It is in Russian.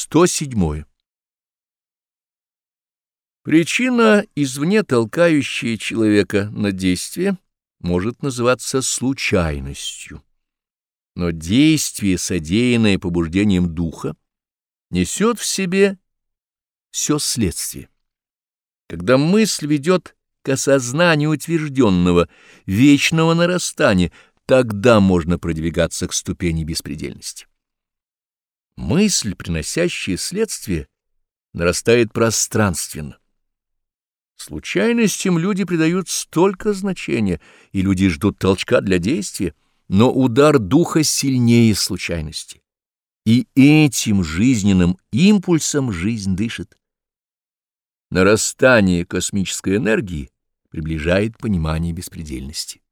107. Причина, извне толкающая человека на действие, может называться случайностью. Но действие, содеянное побуждением духа, несет в себе все следствие. Когда мысль ведет к осознанию утвержденного, вечного нарастания, тогда можно продвигаться к ступени беспредельности. Мысль, приносящая следствие, нарастает пространственно. Случайностям люди придают столько значения, и люди ждут толчка для действия, но удар духа сильнее случайности. И этим жизненным импульсом жизнь дышит. Нарастание космической энергии приближает понимание беспредельности.